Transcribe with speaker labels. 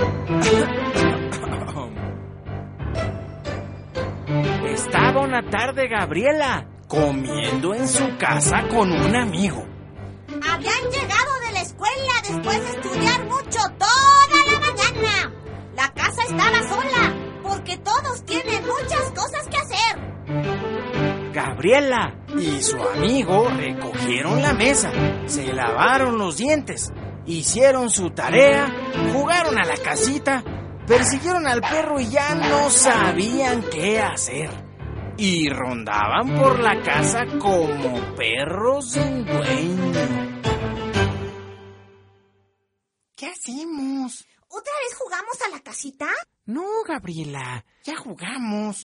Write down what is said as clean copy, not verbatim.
Speaker 1: Estaba una tarde Gabriela comiendo en su casa con un amigo.
Speaker 2: Habían llegado de la escuela después de estudiar mucho toda la mañana. La casa estaba sola porque todos tienen muchas cosas que hacer.
Speaker 1: Gabriela y su amigo recogieron la mesa, se lavaron los dientes, hicieron su tarea, jugaron a la casita, persiguieron al perro y ya no sabían qué hacer. Y rondaban por la casa como perros sin dueño. ¿Qué hacemos?
Speaker 2: ¿Otra vez jugamos a la casita?
Speaker 1: No, Gabriela, ya jugamos.